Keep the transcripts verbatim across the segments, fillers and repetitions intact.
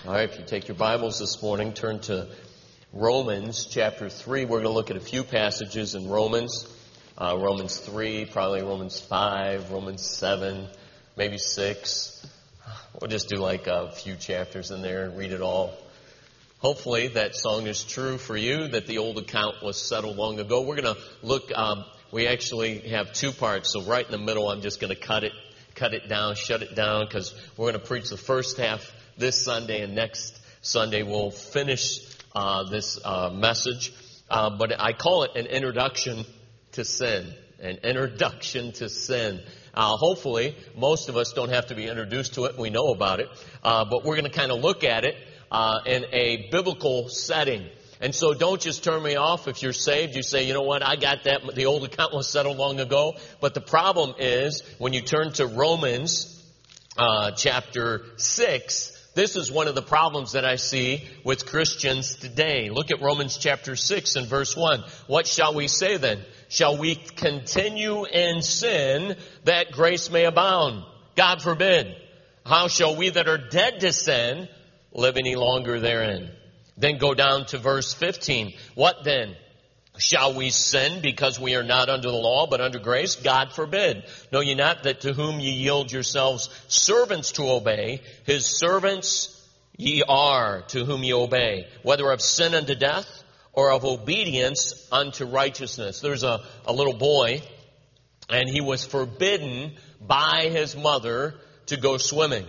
All right, if you take your Bibles this morning, turn to Romans chapter three. We're going to look at a few passages in Romans. Uh, Romans three, probably Romans five, Romans seven, maybe six. We'll just do like a few chapters in there and read it all. Hopefully that song is true for you, that the old account was settled long ago. We're going to look, um, we actually have two parts, so right in the middle I'm just going to cut it, cut it down, shut it down, because we're going to preach the first half this Sunday, and next Sunday we'll finish uh, this uh, message. Uh, but I call it an introduction to sin. An introduction to sin. Uh, hopefully, most of us don't have to be introduced to it. We know about it. Uh, but we're going to kind of look at it uh, in a biblical setting. And so don't just turn me off if you're saved. You say, you know what, I got that. The old account was settled long ago. But the problem is, when you turn to Romans uh, chapter six, this is one of the problems that I see with Christians today. Look at Romans chapter six and verse one. What shall we say then? Shall we continue in sin that grace may abound? God forbid. How shall we that are dead to sin live any longer therein? Then go down to verse fifteen. What then? Shall we sin because we are not under the law but under grace? God forbid. Know ye not that to whom ye yield yourselves servants to obey, his servants ye are to whom ye obey, whether of sin unto death or of obedience unto righteousness. There's a, a little boy, and he was forbidden by his mother to go swimming.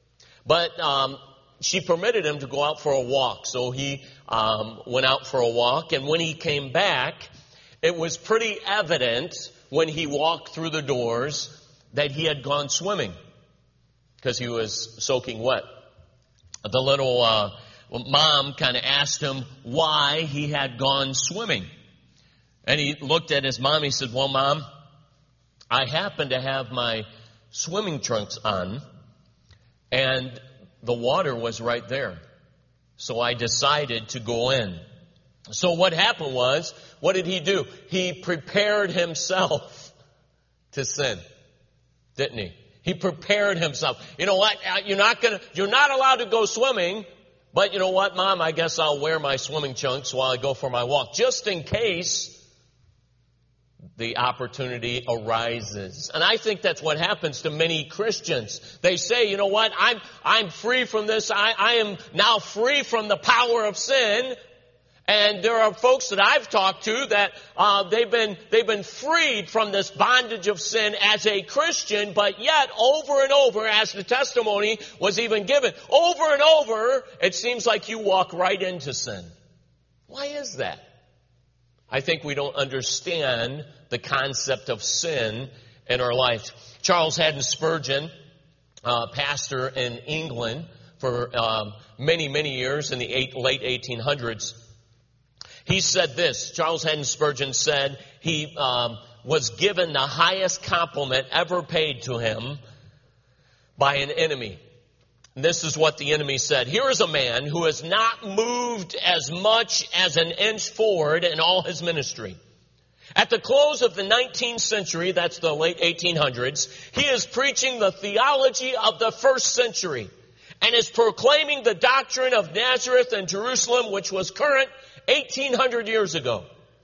But um, she permitted him to go out for a walk, so he um, went out for a walk. And when he came back, it was pretty evident when he walked through the doors that he had gone swimming because he was soaking wet. The little uh, mom kind of asked him why he had gone swimming. And he looked at his mom. He said, well, Mom, I happen to have my swimming trunks on, and the water was right there. So I decided to go in. So what happened was, what did he do? He prepared himself to sin, didn't he? He prepared himself. You know what? You're not gonna, you're not allowed to go swimming, but you know what, Mom? I guess I'll wear my swimming trunks while I go for my walk, just in case the opportunity arises. And I think that's what happens to many Christians. They say, you know what, I'm I'm free from this. I, I am now free from the power of sin. And there are folks that I've talked to that uh, they've been they've been freed from this bondage of sin as a Christian, but yet over and over, as the testimony was even given, over and over, it seems like you walk right into sin. Why is that? I think we don't understand the concept of sin in our life. Charles Haddon Spurgeon, uh, pastor in England for um, many, many years in the eight, late eighteen hundreds, he said this. Charles Haddon Spurgeon said he um, was given the highest compliment ever paid to him by an enemy. This is what the enemy said. Here is a man who has not moved as much as an inch forward in all his ministry. At the close of the nineteenth century, that's the late eighteen hundreds, he is preaching the theology of the first century and is proclaiming the doctrine of Nazareth and Jerusalem, which was current eighteen hundred years ago.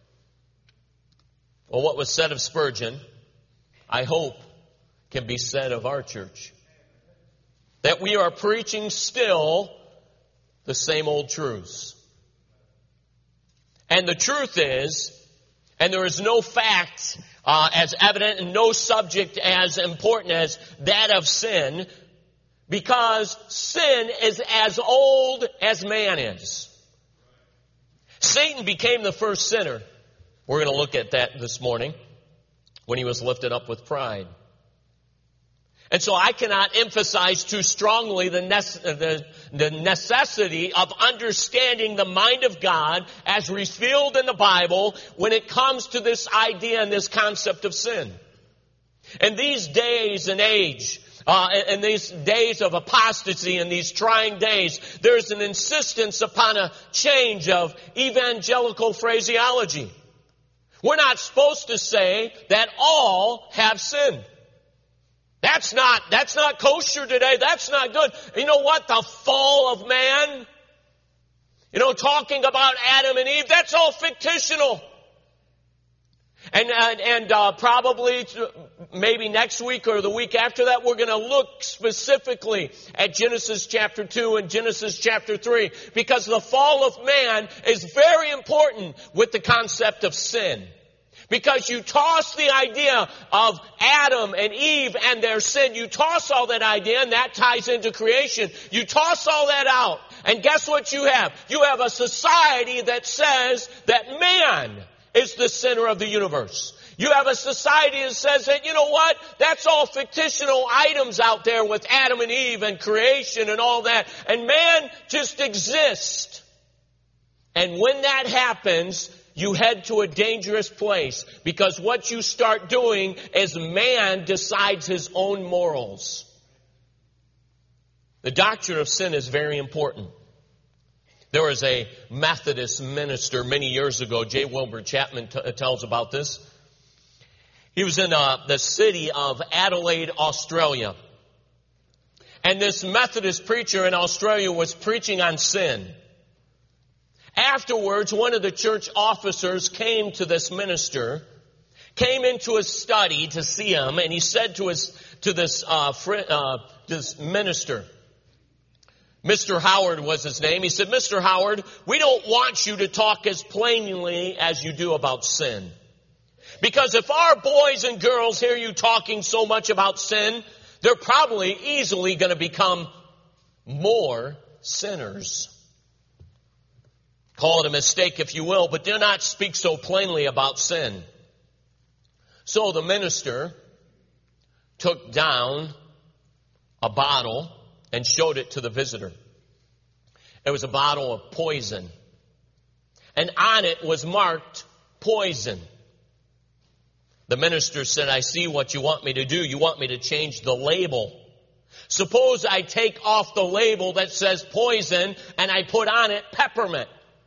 Well, what was said of Spurgeon, I hope, can be said of our church. That we are preaching still the same old truths. And the truth is, and there is no fact uh, as evident and no subject as important as that of sin, because sin is as old as man is. Satan became the first sinner. We're going to look at that this morning when he was lifted up with pride. And so I cannot emphasize too strongly the, nece- the, the necessity of understanding the mind of God as revealed in the Bible when it comes to this idea and this concept of sin. In these days and age, uh, in these days of apostasy, in these trying days, there's an insistence upon a change of evangelical phraseology. We're not supposed to say that all have sinned. That's not, that's not kosher today. That's not good. You know what? The fall of man, you know, talking about Adam and Eve, that's all fictional. And, and, and uh, probably maybe next week or the week after that, we're going to look specifically at Genesis chapter two and Genesis chapter three, because the fall of man is very important with the concept of sin. Because you toss the idea of Adam and Eve and their sin, you toss all that idea, and that ties into creation. You toss all that out, and guess what you have? You have a society that says that man is the center of the universe. You have a society that says that, you know what, that's all fictional items out there with Adam and Eve and creation and all that, and man just exists. And when that happens, you head to a dangerous place, because what you start doing is man decides his own morals. The doctrine of sin is very important. There was a Methodist minister many years ago, J. Wilbur Chapman t- tells about this. He was in uh, the city of Adelaide, Australia. And this Methodist preacher in Australia was preaching on sin. Afterwards, one of the church officers came to this minister, came into his study to see him, and he said to his to this uh, fr- uh, this minister, Mister Howard was his name. He said, Mister Howard, we don't want you to talk as plainly as you do about sin. Because if our boys and girls hear you talking so much about sin, they're probably easily going to become more sinners. Call it a mistake if you will, but do not speak so plainly about sin. So the minister took down a bottle and showed it to the visitor. It was a bottle of poison. And on it was marked poison. The minister said, I see what you want me to do. You want me to change the label. Suppose I take off the label that says poison and I put on it peppermint.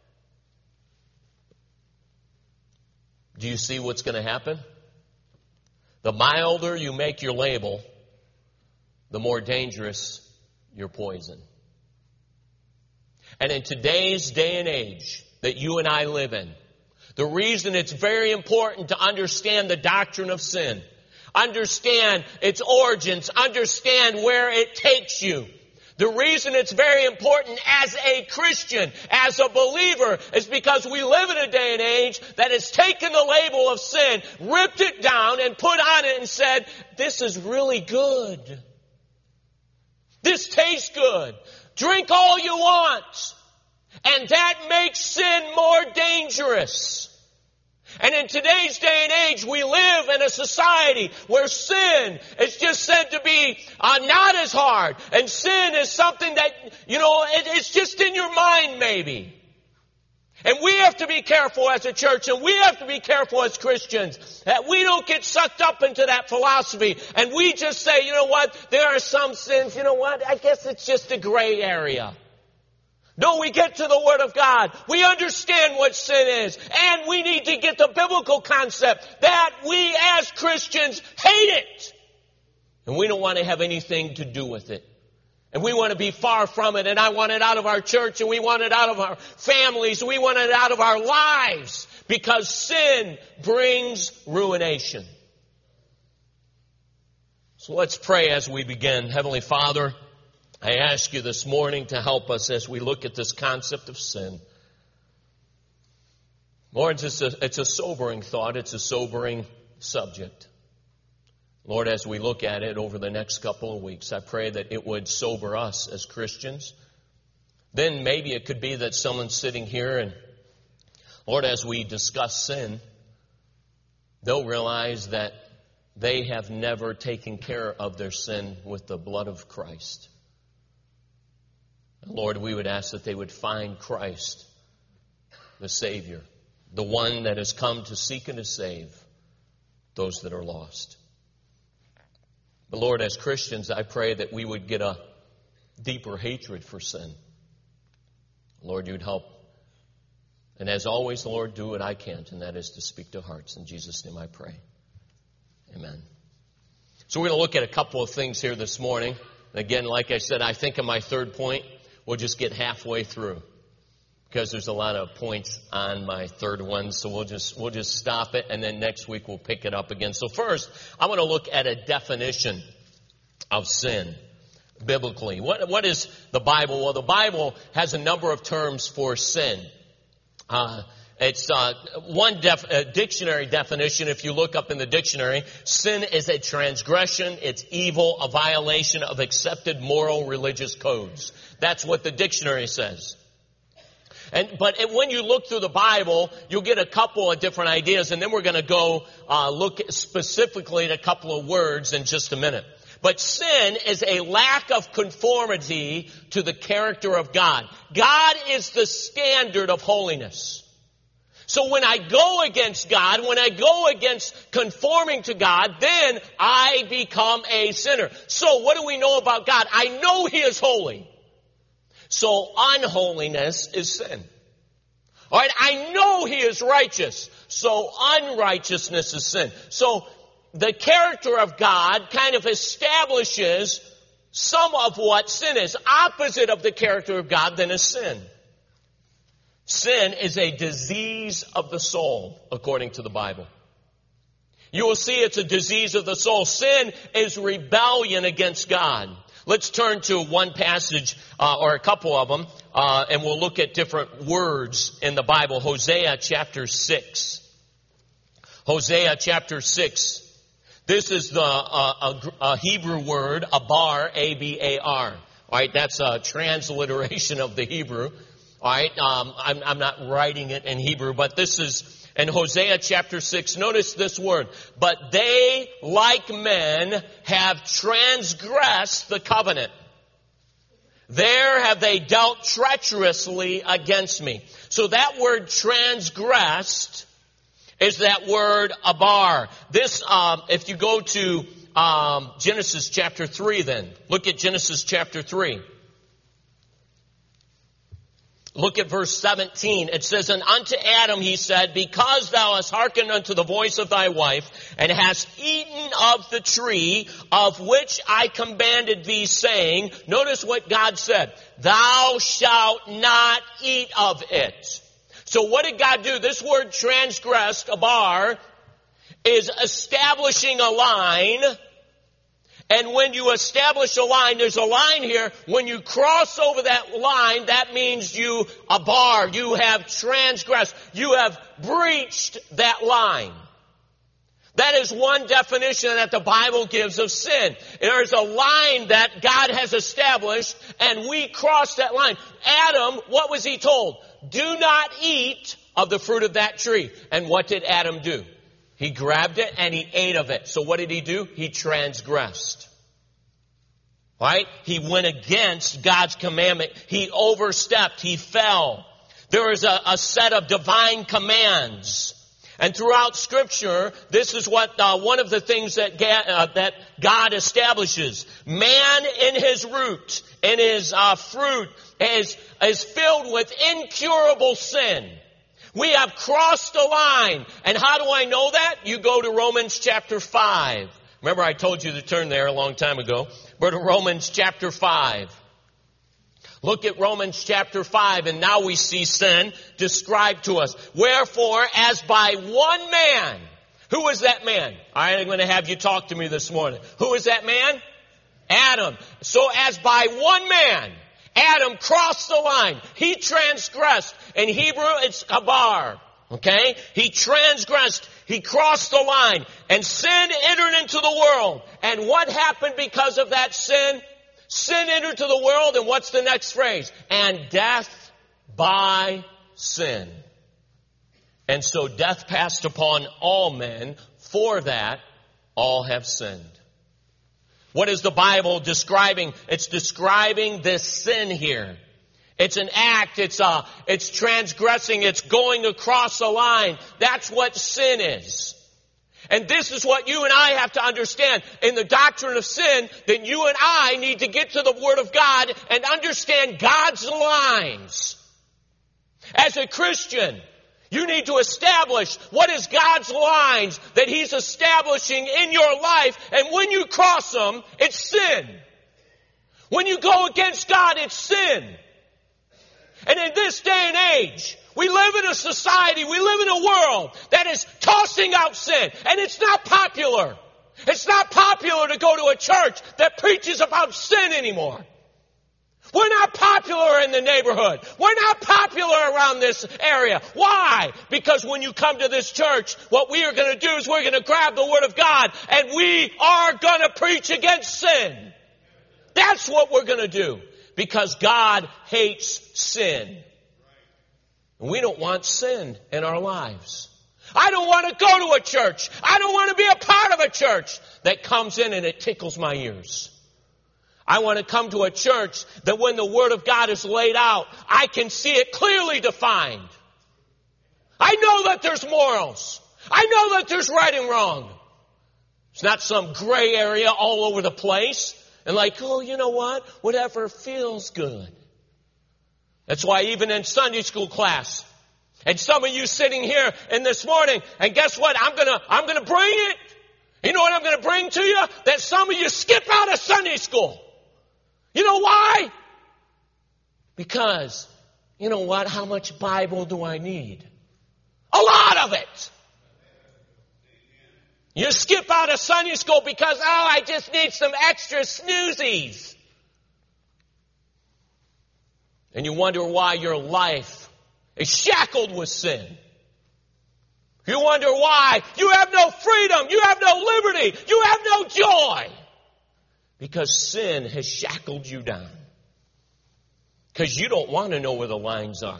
Do you see what's going to happen? The milder you make your label, the more dangerous your poison. And in today's day and age that you and I live in, the reason it's very important to understand the doctrine of sin, understand its origins, understand where it takes you. The reason it's very important as a Christian, as a believer, is because we live in a day and age that has taken the label of sin, ripped it down, and put on it and said, this is really good. This tastes good. Drink all you want. And that makes sin more dangerous. And in today's day and age, we live in a society where sin is just said to be uh, not as hard. And sin is something that, you know, it, it's just in your mind maybe. And we have to be careful as a church, and we have to be careful as Christians, that we don't get sucked up into that philosophy. And we just say, you know what, there are some sins, you know what, I guess it's just a gray area. No, we get to the Word of God. We understand what sin is. And we need to get the biblical concept that we as Christians hate it. And we don't want to have anything to do with it. And we want to be far from it. And I want it out of our church, and we want it out of our families. We want it out of our lives. Because sin brings ruination. So let's pray as we begin. Heavenly Father, I ask you this morning to help us as we look at this concept of sin. Lord, it's a, it's a sobering thought. It's a sobering subject. Lord, as we look at it over the next couple of weeks, I pray that it would sober us as Christians. Then maybe it could be that someone's sitting here and, Lord, as we discuss sin, they'll realize that they have never taken care of their sin with the blood of Christ. Lord, we would ask that they would find Christ, the Savior, the one that has come to seek and to save those that are lost. But Lord, as Christians, I pray that we would get a deeper hatred for sin. Lord, you'd help. And as always, Lord, do what I can't, and that is to speak to hearts. In Jesus' name I pray. Amen. So we're going to look at a couple of things here this morning. Again, like I said, I think in my third point, we'll just get halfway through because there's a lot of points on my third one. So we'll just we'll just stop it, and then next week we'll pick it up again. So first, I want to look at a definition of sin biblically. What what is the Bible? Well, the Bible has a number of terms for sin. Uh, It's uh, one def- uh, dictionary definition. If you look up in the dictionary, sin is a transgression, it's evil, a violation of accepted moral religious codes. That's what the dictionary says. And but it, when you look through the Bible, you'll get a couple of different ideas, and then we're going to go uh, look specifically at a couple of words in just a minute. But sin is a lack of conformity to the character of God. God is the standard of holiness. So when I go against God, when I go against conforming to God, then I become a sinner. So what do we know about God? I know He is holy. So unholiness is sin. All right, I know He is righteous. So unrighteousness is sin. So the character of God kind of establishes some of what sin is. Opposite of the character of God then is sin. Sin is a disease of the soul, according to the Bible. You will see it's a disease of the soul. Sin is rebellion against God. Let's turn to one passage, uh, or a couple of them, uh, and we'll look at different words in the Bible. Hosea chapter six. Hosea chapter six. This is the uh, a, a Hebrew word, abar, A B A R. All right, that's a transliteration of the Hebrew. All right, um, I'm, I'm not writing it in Hebrew, but this is in Hosea chapter six. Notice this word. But they, like men, have transgressed the covenant. There have they dealt treacherously against me. So that word transgressed is that word abar. This, um, if you go to um, Genesis chapter three then, look at Genesis chapter three. Look at verse seventeen. It says, And unto Adam he said, Because thou hast hearkened unto the voice of thy wife, and hast eaten of the tree of which I commanded thee, saying, notice what God said, Thou shalt not eat of it. So what did God do? This word transgressed, abar, is establishing a line. And when you establish a line, there's a line here. When you cross over that line, that means you abar, you have transgressed, you have breached that line. That is one definition that the Bible gives of sin. There's a line that God has established, and we cross that line. Adam, what was he told? Do not eat of the fruit of that tree. And what did Adam do? He grabbed it and he ate of it. So what did he do? He transgressed. Right? He went against God's commandment. He overstepped. He fell. There is a, a set of divine commands. And throughout Scripture, this is what uh, one of the things that, ga- uh, that God establishes. Man in his root, in his uh, fruit, is, is filled with incurable sin. We have crossed a line. And how do I know that? You go to Romans chapter five. Remember I told you to turn there a long time ago. Go to Romans chapter five. Look at Romans chapter five, and now we see sin described to us. Wherefore, as by one man. Who is that man? All right, I'm going to have you talk to me this morning. Who is that man? Adam. So as by one man, Adam crossed the line. He transgressed. In Hebrew, it's abar. Okay? He transgressed. He crossed the line. And sin entered into the world. And what happened because of that sin? Sin entered to the world, and what's the next phrase? And death by sin. And so death passed upon all men, for that all have sinned. What is the Bible describing? It's describing this sin here. It's an act, it's uh, it's transgressing, it's going across a line. That's what sin is. And this is what you and I have to understand. In the doctrine of sin, then you and I need to get to the Word of God and understand God's lines. As a Christian, You need to establish what is God's lines that He's establishing in your life. And when you cross them, it's sin. When you go against God, it's sin. And in this day and age, we live in a society, we live in a world that is tossing out sin. And it's not popular. It's not popular to go to a church that preaches about sin anymore. We're not popular in the neighborhood. We're not popular around this area. Why? Because when you come to this church, what we are going to do is we're going to grab the Word of God and we are going to preach against sin. That's what we're going to do. Because God hates sin. And we don't want sin in our lives. I don't want to go to a church. I don't want to be a part of a church that comes in and it tickles my ears. I want to come to a church that when the Word of God is laid out, I can see it clearly defined. I know that there's morals. I know that there's right and wrong. It's not some gray area all over the place. And like, oh, you know what? Whatever feels good. That's why even in Sunday school class, and some of you sitting here in this morning, and guess what? I'm gonna, I'm gonna bring it. You know what I'm gonna bring to you? That some of you skip out of Sunday school. You know why? Because, you know what? How much Bible do I need? A lot of it. You skip out of Sunday school because, oh, I just need some extra snoozies. And you wonder why your life is shackled with sin. You wonder why you have no freedom, you have no liberty, you have no joy. Because sin has shackled you down. Because you don't want to know where the lines are.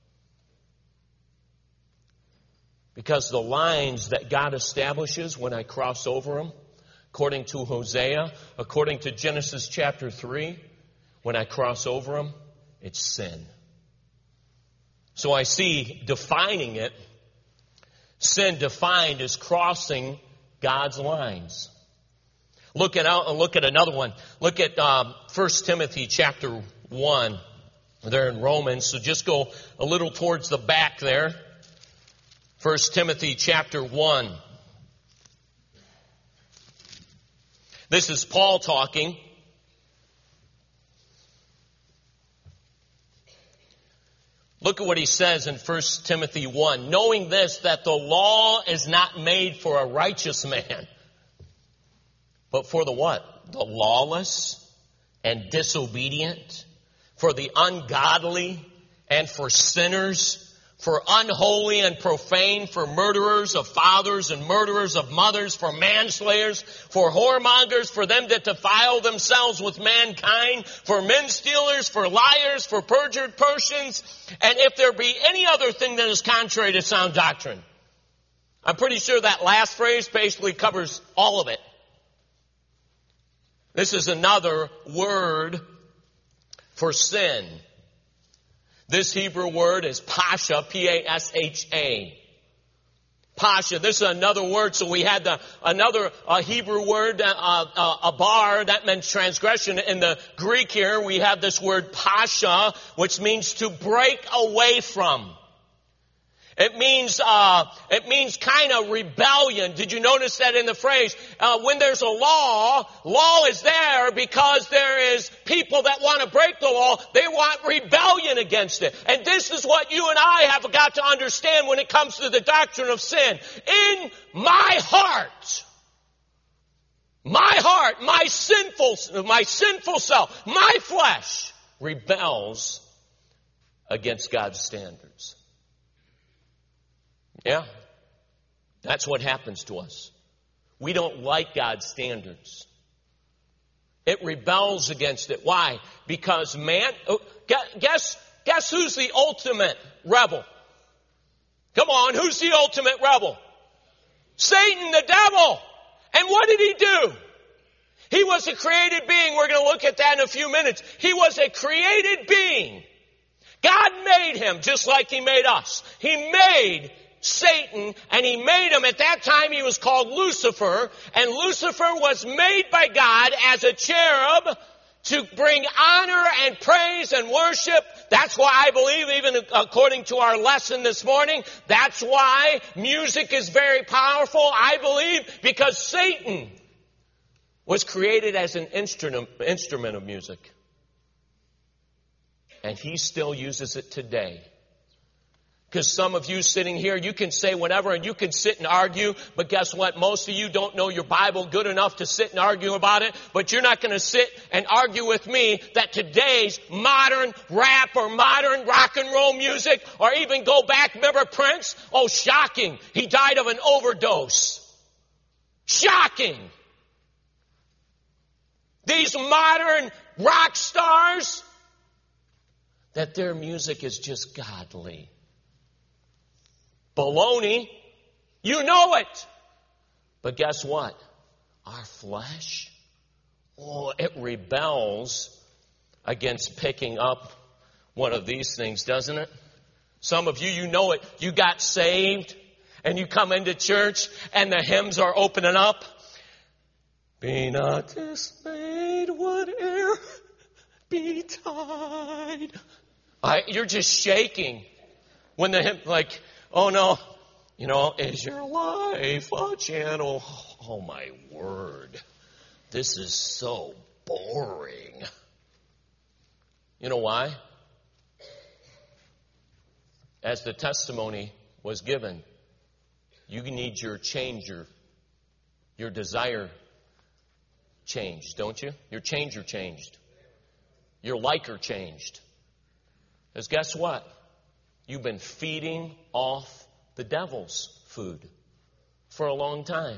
Because the lines that God establishes when I cross over them, according to Hosea, according to Genesis chapter three, when I cross over them, it's sin. So I see defining it, sin defined as crossing God's lines. Look at out. Look at another one. Look at um, First Timothy chapter one. There in Romans. So just go a little towards the back there. First Timothy chapter one. This is Paul talking. Look at what he says in First Timothy one. Knowing this, that the law is not made for a righteous man, but for the what? The lawless and disobedient, for the ungodly and for sinners, for unholy and profane, for murderers of fathers and murderers of mothers, for manslayers, for whoremongers, for them that defile themselves with mankind, for men stealers, for liars, for perjured persons, and if there be any other thing that is contrary to sound doctrine. I'm pretty sure that last phrase basically covers all of it. This is another word for sin. This Hebrew word is pasha, P A S H A. Pasha. This is another word. So we had the, another uh, Hebrew word, uh, uh, abar, that meant transgression. In the Greek here, we have this word pasha, which means to break away from. It means, uh, it means kind of rebellion. Did you notice that in the phrase? Uh, when there's a law, law is there because there is people that want to break the law. They want rebellion against it. And this is what you and I have got to understand when it comes to the doctrine of sin. In my heart, my heart, my sinful, my sinful self, my flesh rebels against God's standards. Yeah, that's what happens to us. We don't like God's standards. It rebels against it. Why? Because man, oh, guess, guess who's the ultimate rebel? Come on, who's the ultimate rebel? Satan, the devil. And what did he do? He was a created being. We're going to look at that in a few minutes. He was a created being. God made him just like He made us. He made Satan, and He made him, at that time he was called Lucifer, and Lucifer was made by God as a cherub to bring honor and praise and worship. That's why I believe, even according to our lesson this morning, that's why music is very powerful. I believe because Satan was created as an instrument, instrument of music. And he still uses it today. Because some of you sitting here, you can say whatever and you can sit and argue, but guess what? Most of you don't know your Bible good enough to sit and argue about it, but you're not going to sit and argue with me that today's modern rap or modern rock and roll music, or even go back, remember Prince? Oh, shocking. He died of an overdose. Shocking. These modern rock stars, that their music is just godly. Baloney. You know it. But guess what? Our flesh, oh, it rebels against picking up one of these things, doesn't it? Some of you, you know it. You got saved and you come into church and the hymns are opening up. Be not dismayed, whate'er betide. I, you're just shaking when the hymn, like, oh no, you know, is your life a channel? Oh my word, this is so boring. You know why? As the testimony was given, you need your changer, your desire changed, don't you? Your changer changed. Your liker changed. Because guess what? You've been feeding off the devil's food for a long time.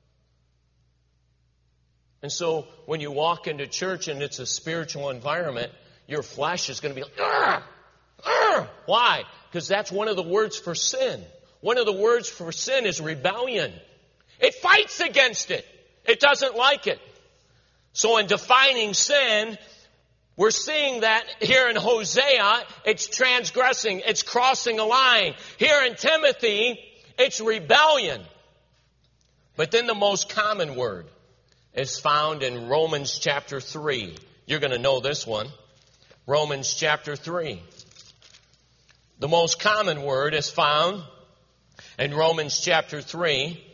And so when you walk into church and it's a spiritual environment, your flesh is going to be like, argh, argh. Why? Because that's one of the words for sin. One of the words for sin is rebellion. It fights against it. It doesn't like it. So in defining sin, we're seeing that here in Hosea, it's transgressing, it's crossing a line. Here in Timothy, it's rebellion. But then the most common word is found in Romans chapter three. You're going to know this one. Romans chapter three. The most common word is found in Romans chapter three.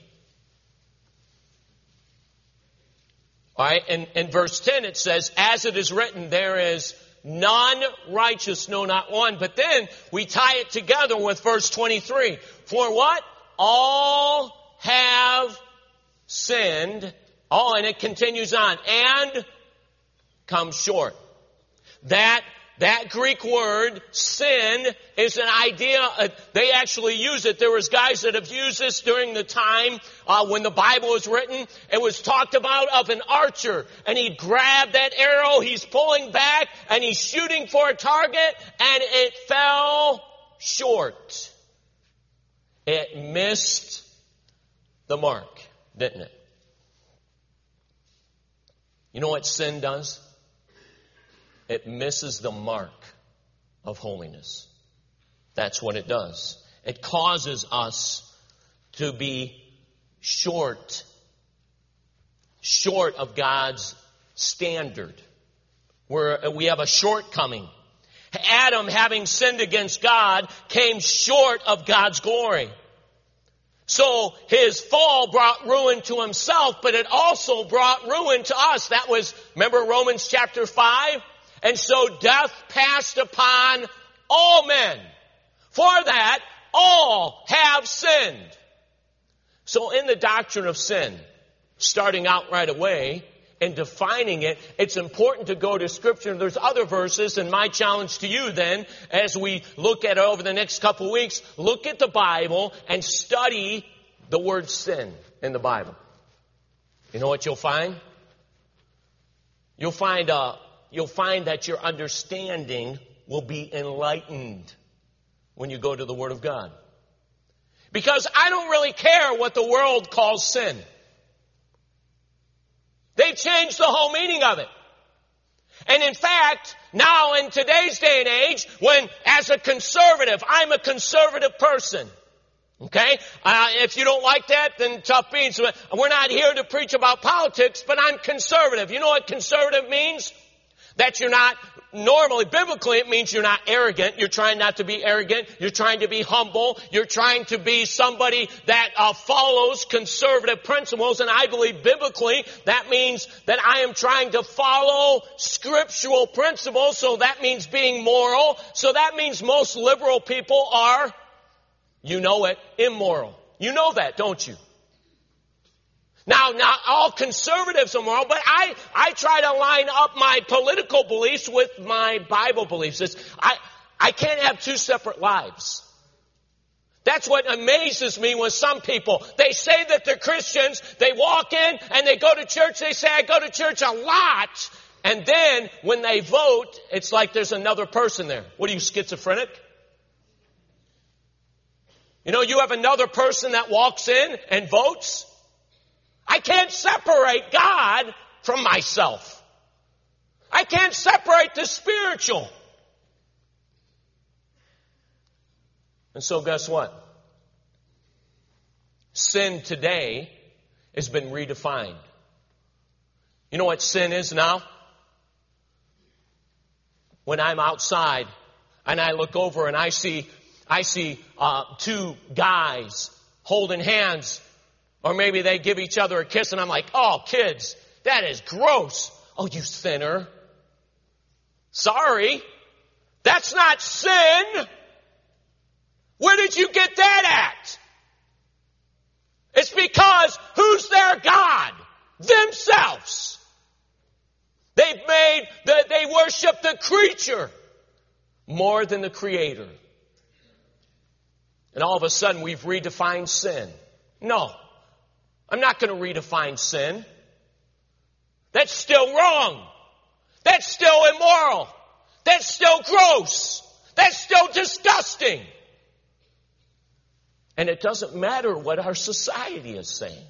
All right, in, in verse ten it says, as it is written, there is none righteous, no, not one. But then we tie it together with verse twenty-three. For what? All have sinned. Oh, and it continues on. And come short. That That Greek word, sin, is an idea, uh, they actually use it. There was guys that have used this during the time uh, when the Bible was written. It was talked about of an archer, and he grabbed that arrow, he's pulling back, and he's shooting for a target, and it fell short. It missed the mark, didn't it? You know what sin does? It misses the mark of holiness. That's what it does. It causes us to be short, short of God's standard. Where we have a shortcoming. Adam, having sinned against God, came short of God's glory. So his fall brought ruin to himself, but it also brought ruin to us. That was, remember Romans chapter five? And so death passed upon all men. For that, all have sinned. So in the doctrine of sin, starting out right away and defining it, it's important to go to Scripture. There's other verses, and my challenge to you then, as we look at it over the next couple of weeks, look at the Bible and study the word sin in the Bible. You know what you'll find? You'll find a You'll find that your understanding will be enlightened when you go to the Word of God. Because I don't really care what the world calls sin. They changed the whole meaning of it. And in fact, now in today's day and age, when as a conservative, I'm a conservative person. Okay? Uh, if you don't like that, then tough beans. We're not here to preach about politics, but I'm conservative. You know what conservative means? That you're not, normally, biblically, it means you're not arrogant. You're trying not to be arrogant. You're trying to be humble. You're trying to be somebody that uh, follows conservative principles. And I believe biblically, that means that I am trying to follow scriptural principles. So that means being moral. So that means most liberal people are, you know it, immoral. You know that, don't you? Now, not all conservatives are moral, but I, I try to line up my political beliefs with my Bible beliefs. It's, I, I can't have two separate lives. That's what amazes me with some people. They say that they're Christians, they walk in and they go to church, they say, I go to church a lot. And then when they vote, it's like there's another person there. What are you, schizophrenic? You know, you have another person that walks in and votes. I can't separate God from myself. I can't separate the spiritual. And so guess what? Sin today has been redefined. You know what sin is now? When I'm outside and I look over and I see, I see uh, two guys holding hands. Or maybe they give each other a kiss and I'm like, oh, kids, that is gross. Oh, you sinner. Sorry. That's not sin. Where did you get that at? It's because who's their God? Themselves. They've made, the, they worship the creature more than the Creator. And all of a sudden we've redefined sin. No. I'm not going to redefine sin. That's still wrong. That's still immoral. That's still gross. That's still disgusting. And it doesn't matter what our society is saying.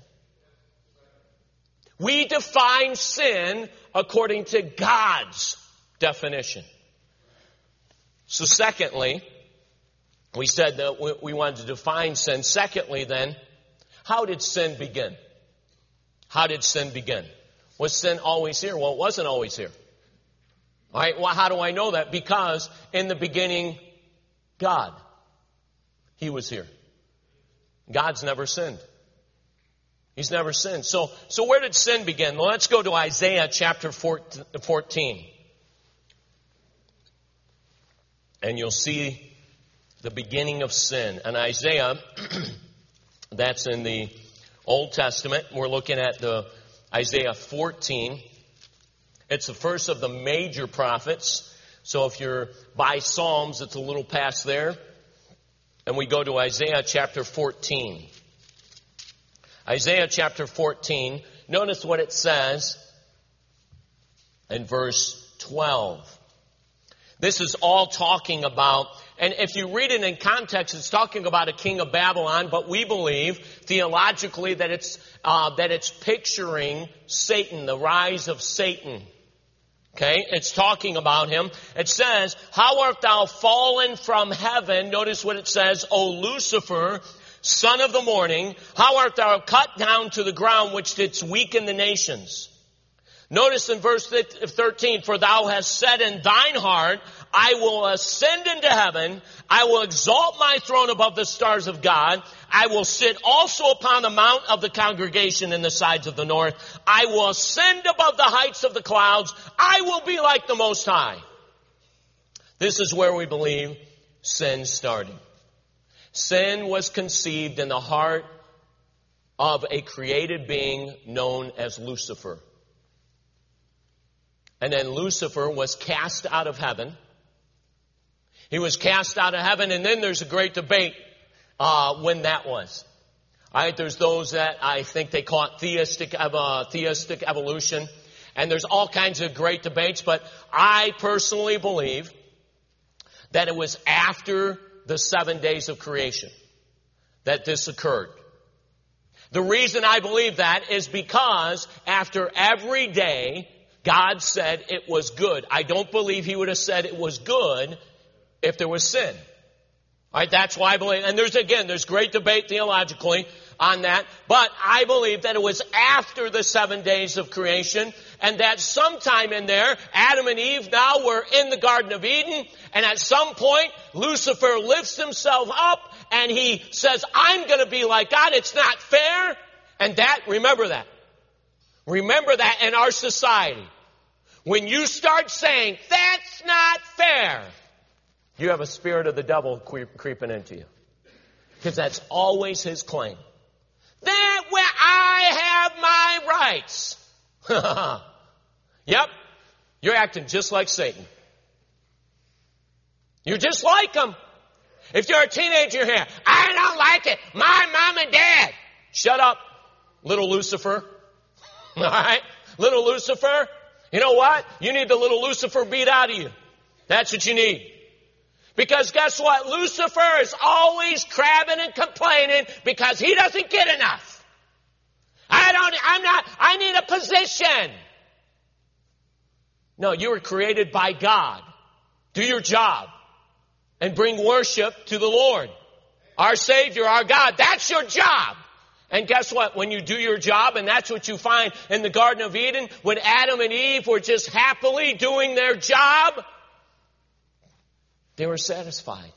We define sin according to God's definition. So secondly, we said that we wanted to define sin. Secondly, then, how did sin begin? How did sin begin? Was sin always here? Well, it wasn't always here. All right, well, how do I know that? Because in the beginning, God, He was here. God's never sinned. He's never sinned. So, so where did sin begin? Well, let's go to Isaiah chapter fourteen. And you'll see the beginning of sin. And Isaiah... That's in the Old Testament. We're looking at the Isaiah fourteen. It's the first of the major prophets. So if you're by Psalms, it's a little past there. And we go to Isaiah chapter fourteen. Isaiah chapter fourteen. Notice what it says in verse twelve. This is all talking about, and if you read it in context, it's talking about a king of Babylon, but we believe theologically that it's uh, that it's picturing Satan, the rise of Satan. Okay, it's talking about him. It says, "How art thou fallen from heaven?" Notice what it says, "O Lucifer, son of the morning, how art thou cut down to the ground, which didst weaken the nations?" Notice in verse thirteen, "For thou hast said in thine heart, I will ascend into heaven. I will exalt my throne above the stars of God. I will sit also upon the mount of the congregation in the sides of the north. I will ascend above the heights of the clouds. I will be like the Most High." This is where we believe sin started. Sin was conceived in the heart of a created being known as Lucifer. And then Lucifer was cast out of heaven. He was cast out of heaven, and then there's a great debate uh, when that was. All right, there's those that I think they call it theistic, uh, theistic evolution, and there's all kinds of great debates, but I personally believe that it was after the seven days of creation that this occurred. The reason I believe that is because after every day, God said it was good. I don't believe He would have said it was good if there was sin. All right, that's why I believe. And there's, again, there's great debate theologically on that, but I believe that it was after the seven days of creation, and that sometime in there, Adam and Eve now were in the Garden of Eden, and at some point, Lucifer lifts himself up, and he says, I'm going to be like God. It's not fair. And that, remember that. Remember that in our society. When you start saying, that's not fair, you have a spirit of the devil creep, creeping into you. Because that's always his claim. That where I have my rights. Yep. You're acting just like Satan. You're just like him. If you're a teenager here, I don't like it. My mom and dad. Shut up, little Lucifer. All right? Little Lucifer. You know what? You need the little Lucifer beat out of you. That's what you need. Because guess what? Lucifer is always crabbing and complaining because he doesn't get enough. I don't, I'm not, I need a position. No, you were created by God. Do your job and bring worship to the Lord. Our Savior, our God. That's your job. And guess what? When you do your job, and that's what you find in the Garden of Eden, when Adam and Eve were just happily doing their job, they were satisfied.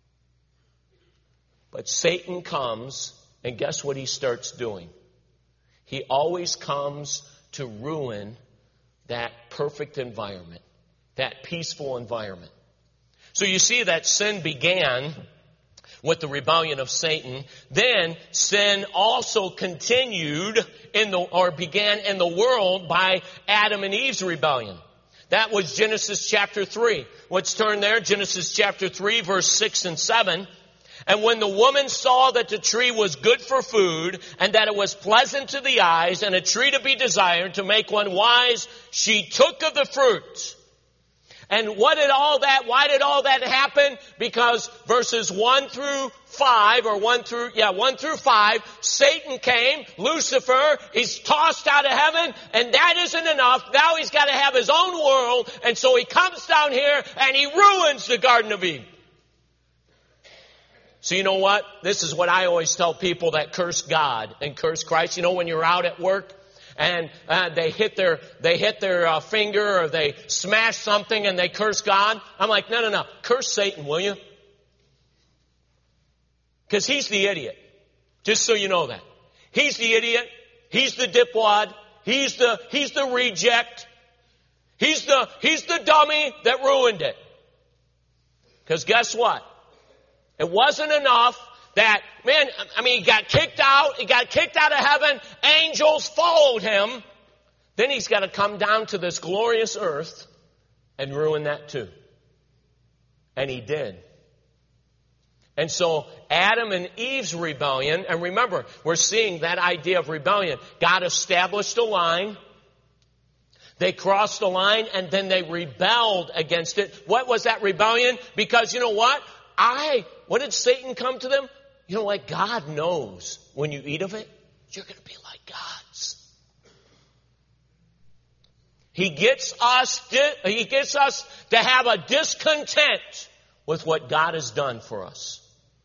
But Satan comes, and guess what he starts doing? He always comes to ruin that perfect environment, that peaceful environment. So you see that sin began with the rebellion of Satan. Then sin also continued in the, or began in the world by Adam and Eve's rebellion. That was Genesis chapter three. Let's turn there. Genesis chapter three, verse six and seven. And when the woman saw that the tree was good for food, and that it was pleasant to the eyes, and a tree to be desired to make one wise, she took of the fruit. And what did all that, why did all that happen? Because verses one through five, or one through, yeah, one through five, Satan came, Lucifer, he's tossed out of heaven, and that isn't enough. Now he's got to have his own world, and so he comes down here and he ruins the Garden of Eden. So you know what? This is what I always tell people that curse God and curse Christ. You know, when you're out at work, and uh, they hit their they hit their uh, finger, or they smash something and they curse God. I'm like, no, no, no. Curse Satan, will you? Because he's the idiot. Just so you know that. He's the idiot. He's the dipwad. He's the he's the reject. He's the he's the dummy that ruined it. Because guess what? It wasn't enough that, man, I mean, he got kicked out. He got kicked out of heaven. Angels followed him. Then he's got to come down to this glorious earth and ruin that too. And he did. And so Adam and Eve's rebellion, and remember, we're seeing that idea of rebellion. God established a line. They crossed the line, and then they rebelled against it. What was that rebellion? Because you know what? I, what did Satan come to them? You know, like God knows when you eat of it, you're going to be like gods. He gets us, he gets us to have a discontent with what God has done for us.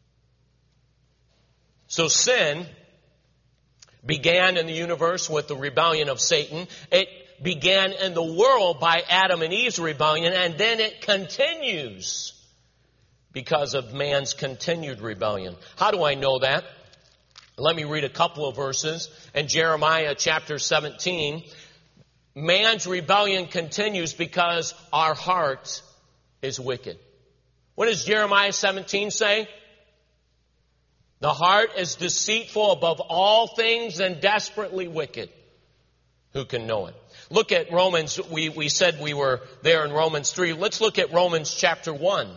So sin began in the universe with the rebellion of Satan. It began in the world by Adam and Eve's rebellion, and then it continues because of man's continued rebellion. How do I know that? Let me read a couple of verses. In Jeremiah chapter seventeen, man's rebellion continues because our heart is wicked. What does Jeremiah seventeen say? The heart is deceitful above all things and desperately wicked. Who can know it? Look at Romans. We, we said we were there in Romans three. Let's look at Romans chapter one.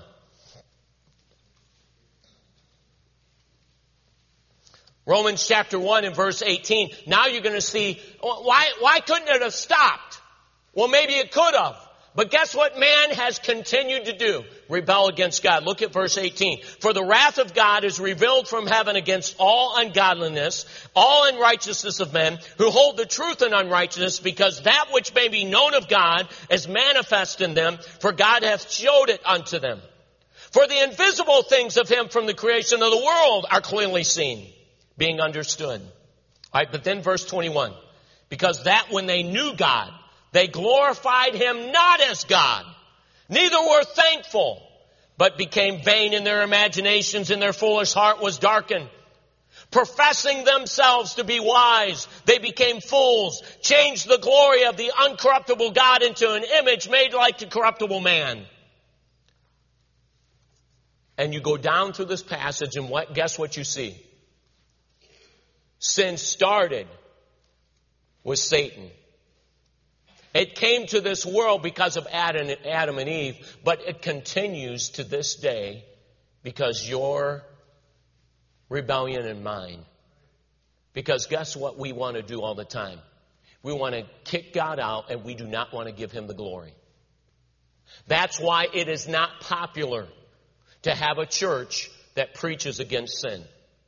Romans chapter one and verse eighteen. Now you're going to see, why, why couldn't it have stopped? Well, maybe it could have. But guess what man has continued to do? Rebel against God. Look at verse eighteen. For the wrath of God is revealed from heaven against all ungodliness, all unrighteousness of men, who hold the truth in unrighteousness, because that which may be known of God is manifest in them, for God hath showed it unto them. For the invisible things of him from the creation of the world are clearly seen, being understood. All right, but then verse twenty-one. Because that when they knew God, they glorified him not as God, neither were thankful, but became vain in their imaginations, and their foolish heart was darkened. Professing themselves to be wise, they became fools, changed the glory of the uncorruptible God into an image made like the corruptible man. And you go down through this passage, and what? Guess what you see? Sin started with Satan. It came to this world because of Adam and Eve, but it continues to this day because your rebellion and mine. Because guess what we want to do all the time? We want to kick God out, and we do not want to give him the glory. That's why it is not popular to have a church that preaches against sin.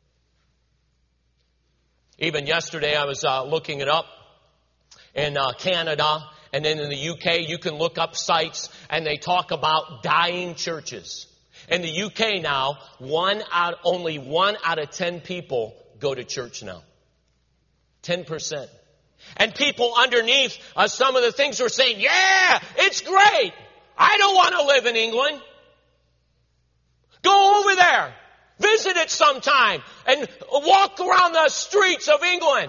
Even yesterday I was uh, looking it up in uh, Canada, and then in the U K you can look up sites and they talk about dying churches. In the U K now, one out, only one out of ten people go to church now. Ten percent. And people underneath uh, some of the things are saying, yeah, it's great. I don't want to live in England. Go over there. Visit it sometime and walk around the streets of England.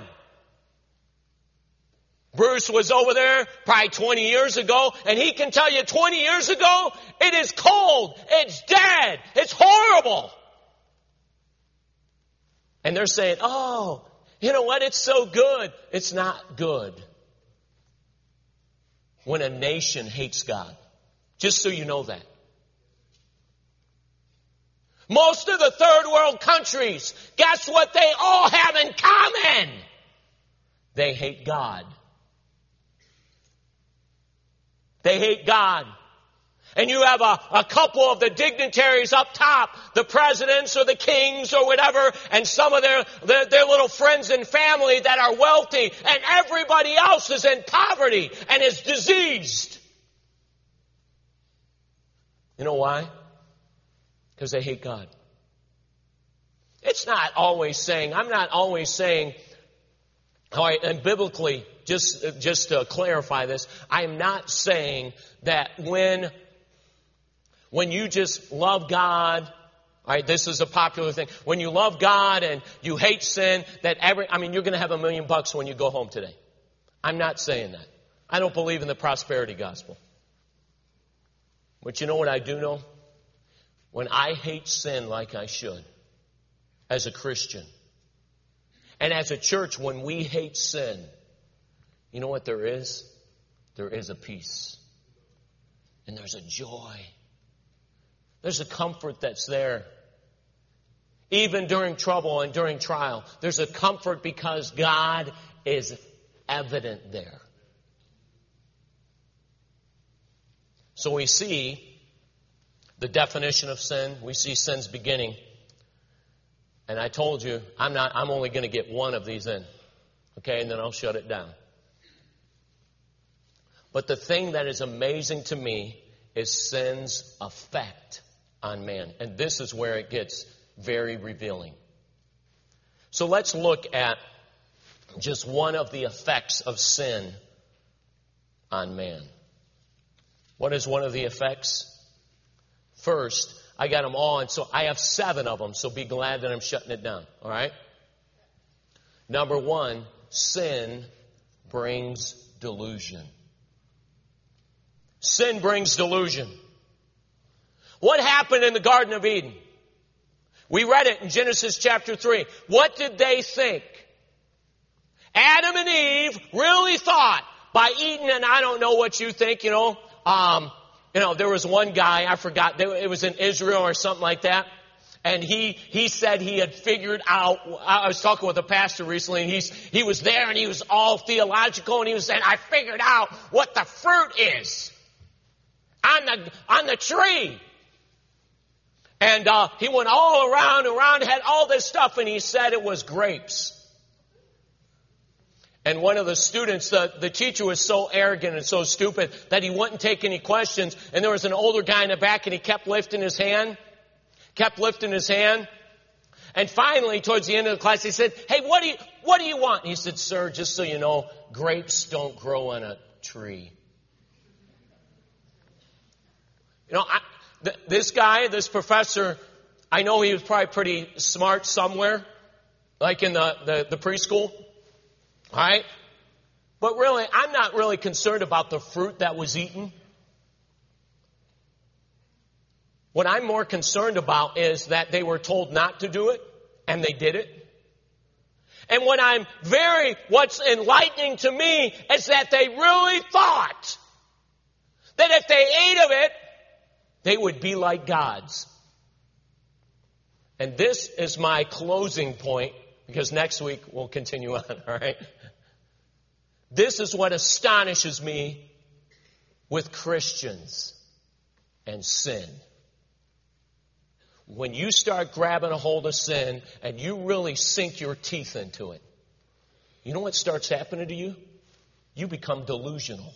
Bruce was over there probably twenty years ago, and he can tell you twenty years ago, it is cold, it's dead, it's horrible. And they're saying, oh, you know what, it's so good. It's not good when a nation hates God. Just so you know that. Most of the third world countries, guess what they all have in common? They hate God. They hate God. And you have a, a couple of the dignitaries up top, the presidents or the kings or whatever, and some of their, their, their little friends and family that are wealthy, and everybody else is in poverty and is diseased. You know why? Because they hate God. It's not always saying, I'm not always saying, all right, and biblically, just, just to clarify this, I'm not saying that when, when you just love God, all right, this is a popular thing. When you love God and you hate sin, that every, I mean, you're going to have a million bucks when you go home today. I'm not saying that. I don't believe in the prosperity gospel. But you know what I do know? When I hate sin like I should, as a Christian, and as a church, when we hate sin, you know what there is? There is a peace. And there's a joy. There's a comfort that's there. Even during trouble and during trial, there's a comfort because God is evident there. So we see the definition of sin. We see sin's beginning. And I told you, I'm not, I'm only going to get one of these in. Okay, and then I'll shut it down. But the thing that is amazing to me is sin's effect on man. And this is where it gets very revealing. So let's look at just one of the effects of sin on man. What is one of the effects? First, I got them all, and so I have seven of them, so be glad that I'm shutting it down, all right? Number one, sin brings delusion. Sin brings delusion. What happened in the Garden of Eden? We read it in Genesis chapter three. What did they think? Adam and Eve really thought by eating, and I don't know what you think, you know, um, you know, there was one guy, I forgot, it was in Israel or something like that. And he, he said he had figured out, I was talking with a pastor recently, and he's, he was there and he was all theological, and he was saying, I figured out what the fruit is on the, on the tree. And, uh, he went all around and around, had all this stuff, and he said it was grapes. And one of the students, the, the teacher was so arrogant and so stupid that he wouldn't take any questions. And there was an older guy in the back, and he kept lifting his hand, kept lifting his hand. And finally, towards the end of the class, he said, hey, what do you, what do you want? And he said, sir, just so you know, grapes don't grow on a tree. You know, I, th- this guy, this professor, I know he was probably pretty smart somewhere, like in the, the, the preschool. All right? But really, I'm not really concerned about the fruit that was eaten. What I'm more concerned about is that they were told not to do it, and they did it. And what I'm very, what's enlightening to me is that they really thought that if they ate of it, they would be like gods. And this is my closing point, because next week we'll continue on, all right? This is what astonishes me with Christians and sin. When you start grabbing a hold of sin and you really sink your teeth into it, you know what starts happening to you? You become delusional.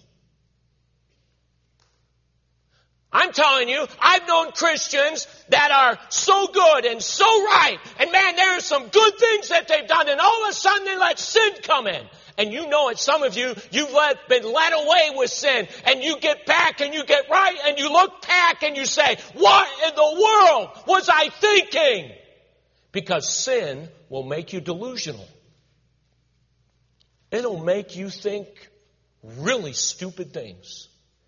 I'm telling you, I've known Christians that are so good and so right. And man, there are some good things that they've done. And all of a sudden they let sin come in. And you know it, some of you, you've let, been led away with sin. And you get back and you get right and you look back and you say, what in the world was I thinking? Because sin will make you delusional. It'll make you think really stupid things.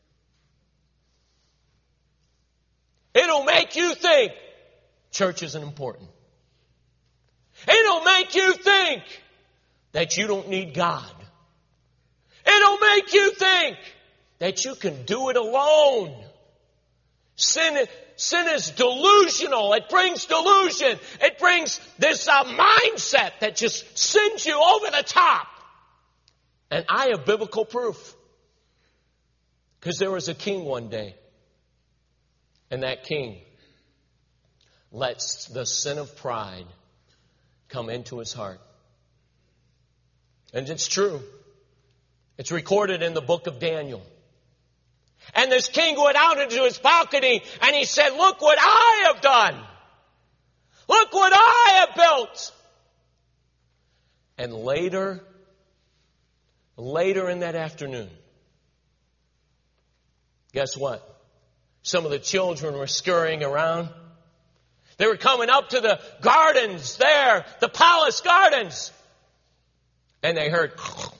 It'll make you think church isn't important. It'll make you think that you don't need God. It'll make you think that you can do it alone. Sin, sin is delusional. It brings delusion. It brings this uh, mindset that just sends you over the top. And I have biblical proof. Because there was a king one day. And that king lets the sin of pride come into his heart. And it's true. It's recorded in the book of Daniel. And this king went out into his balcony and he said, look what I have done. Look what I have built. And later, later in that afternoon, guess what? Some of the children were scurrying around. They were coming up to the gardens there, the palace gardens. And they heard,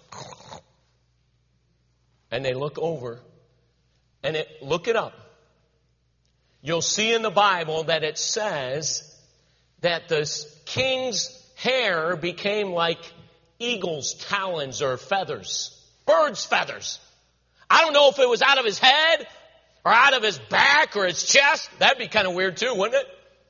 and they look over, and it, look it up. You'll see in the Bible that it says that the king's hair became like eagle's talons or feathers, bird's feathers. I don't know if it was out of his head or out of his back or his chest. That'd be kind of weird too, wouldn't it?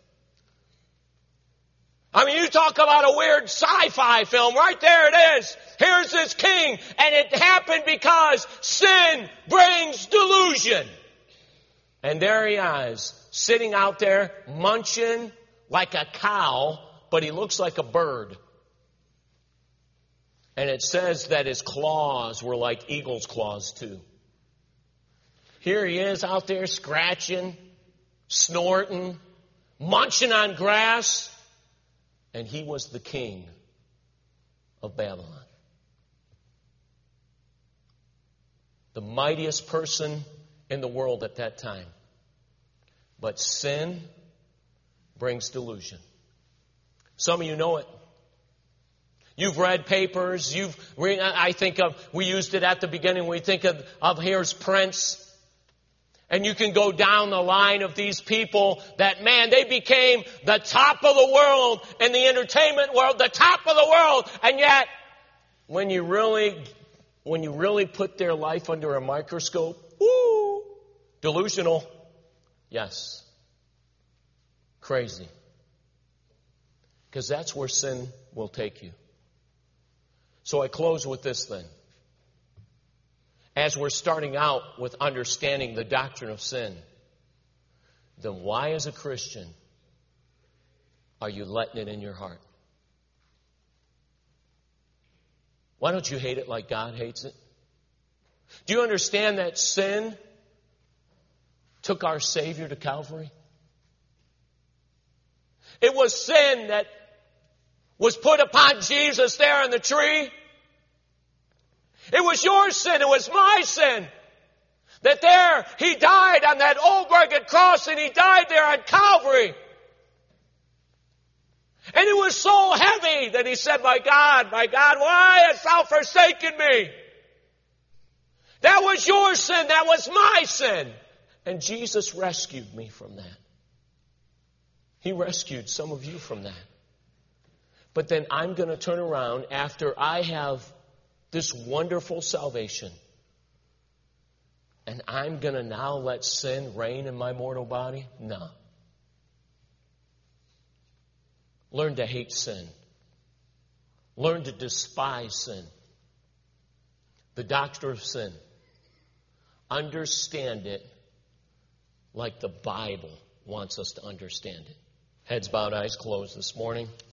I mean, you talk about a weird sci-fi film. Right there it is. Here's this king. And it happened because sin brings delusion. And there he is, sitting out there, munching like a cow, but he looks like a bird. And it says that his claws were like eagle's claws too. Here he is out there scratching, snorting, munching on grass. And he was the king of Babylon. The mightiest person in the world at that time. But sin brings delusion. Some of you know it. You've read papers. You've. I think of. We used it at the beginning. We think of, of here's Prince. And you can go down the line of these people that, man, they became the top of the world in the entertainment world, the top of the world. And yet, when you really, when you really put their life under a microscope, woo, delusional. Yes. Crazy. Because that's where sin will take you. So I close with this then. As we're starting out with understanding the doctrine of sin, then why as a Christian are you letting it in your heart? Why don't you hate it like God hates it? Do you understand that sin took our Savior to Calvary? It was sin that was put upon Jesus there on the tree. It was your sin. It was my sin. That there He died on that old rugged cross, and He died there on Calvary. And it was so heavy that He said, my God, my God, why hast thou forsaken me? That was your sin. That was my sin. And Jesus rescued me from that. He rescued some of you from that. But then I'm going to turn around after I have this wonderful salvation, and I'm going to now let sin reign in my mortal body? No. Learn to hate sin. Learn to despise sin. The doctrine of sin. Understand it like the Bible wants us to understand it. Heads bowed, eyes closed this morning.